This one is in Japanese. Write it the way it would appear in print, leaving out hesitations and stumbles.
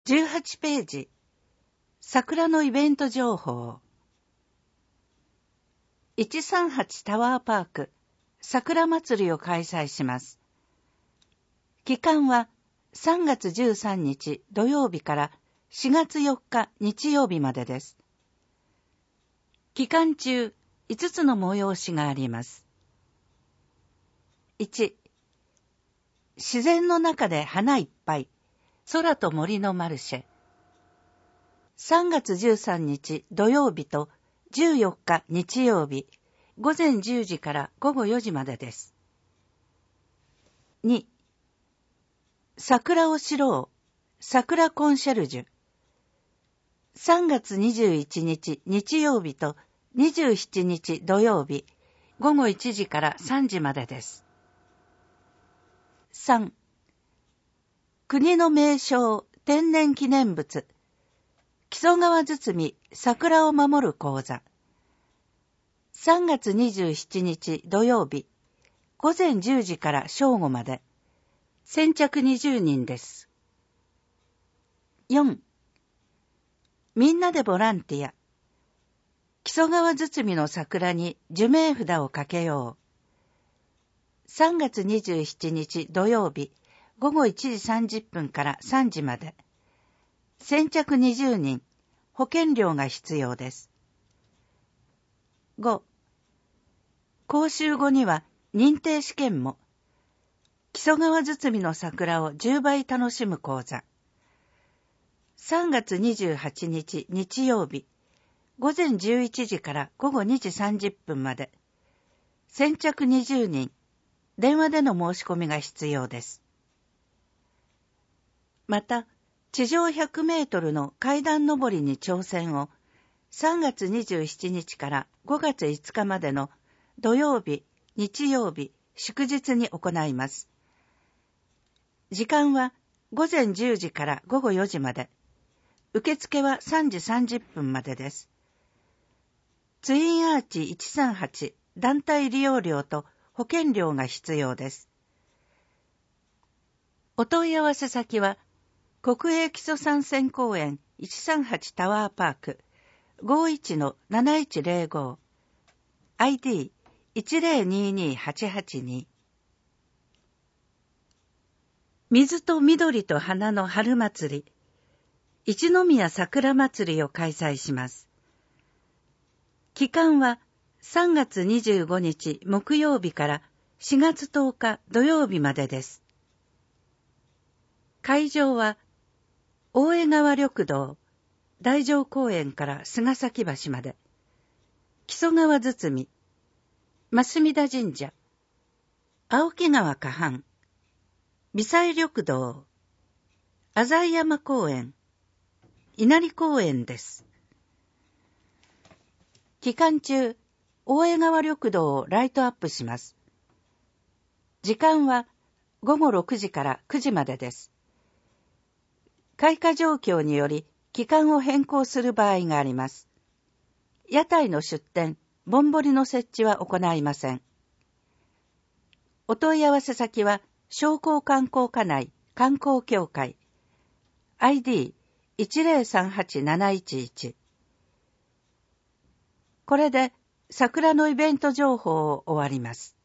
18ページ、桜のイベント情報。138タワーパーク、桜祭りを開催します。期間は3月13日土曜日から4月4日日曜日までです。期間中、5つの催しがあります。1、自然の中で花いっぱい、空と森のマルシェ。3月13日土曜日と14日日曜日、午前10時から午後4時までです。2、桜を知ろう、桜コンシェルジュ。3月21日日曜日と27日土曜日、午後1時から3時までです。3、国の名勝天然記念物、木曽川堤桜を守る講座。3月27日土曜日、午前10時から正午まで、先着20人です。4、みんなでボランティア。木曽川堤の桜に樹名札をかけよう。3月27日土曜日、午後1時30分から3時まで。先着20人、保険料が必要です。5、講習後には認定試験も。木曽川堤の桜を10倍楽しむ講座。3月28日日曜日、午前11時から午後2時30分まで。先着20人、電話での申し込みが必要です。また、地上100メートルの階段上りに挑戦を3月27日から5月5日までの土曜日、日曜日、祝日に行います。時間は午前10時から午後4時まで。受付は3時30分までです。ツインアーチ138団体利用料と保険料が必要です。お問い合わせ先は、国営基礎参戦公園138タワーパーク 51-7105 ID10228882 水と緑と花の春祭り、一宮桜祭りを開催します。期間は3月25日木曜日から4月10日土曜日までです。会場は大江川緑道、大乗公園から菅崎橋まで、木曽川堤、増田神社、青木川河畔、微細緑道、浅井山公園、稲荷公園です。期間中、大江川緑道をライトアップします。時間は午後6時から9時までです。開花状況により期間を変更する場合があります。屋台の出店、ぼんぼりの設置は行いません。お問い合わせ先は商工観光課内観光協会 ID1038-711。これで桜のイベント情報を終わります。